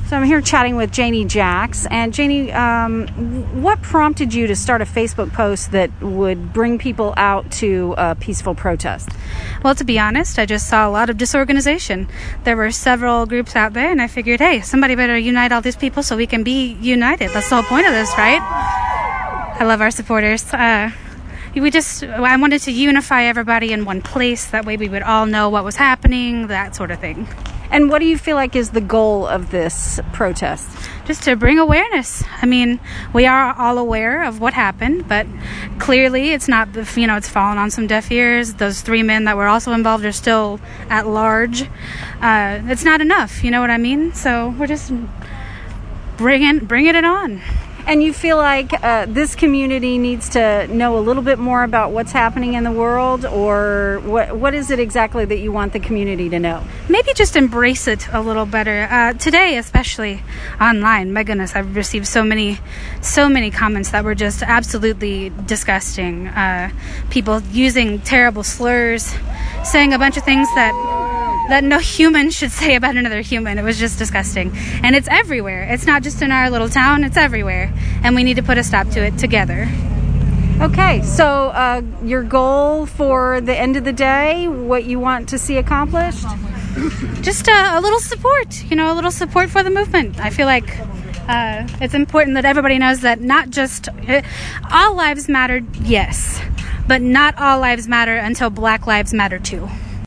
So I'm here chatting with Janie Jacks. And Janie, what prompted you to start a Facebook post that would bring people out to a peaceful protest? Well, to be honest, I just saw a lot of disorganization. There were several groups out there, and I figured, hey, somebody better unite all these people so we can be united. That's the whole point of this, right? I love our supporters. I wanted to unify everybody in one place. That way we would all know what was happening, that sort of thing. And what do you feel like is the goal of this protest? Just to bring awareness. I mean, we are all aware of what happened, but clearly it's not, it's fallen on some deaf ears. Those 3 men that were also involved are still at large. It's not enough, you know what I mean? So we're just bringing it on. And you feel like this community needs to know a little bit more about what's happening in the world, or what is it exactly that you want the community to know? Maybe just embrace it a little better. Today, especially online, my goodness, I've received so many comments that were just absolutely disgusting. People using terrible slurs, saying a bunch of things that no human should say about another human. It was just disgusting. And it's everywhere. It's not just in our little town, it's everywhere. And we need to put a stop to it together. Okay, so your goal for the end of the day, what you want to see accomplished? Just a little support, a little support for the movement. I feel like it's important that everybody knows that not just all lives matter, yes, but not all lives matter until Black lives matter too.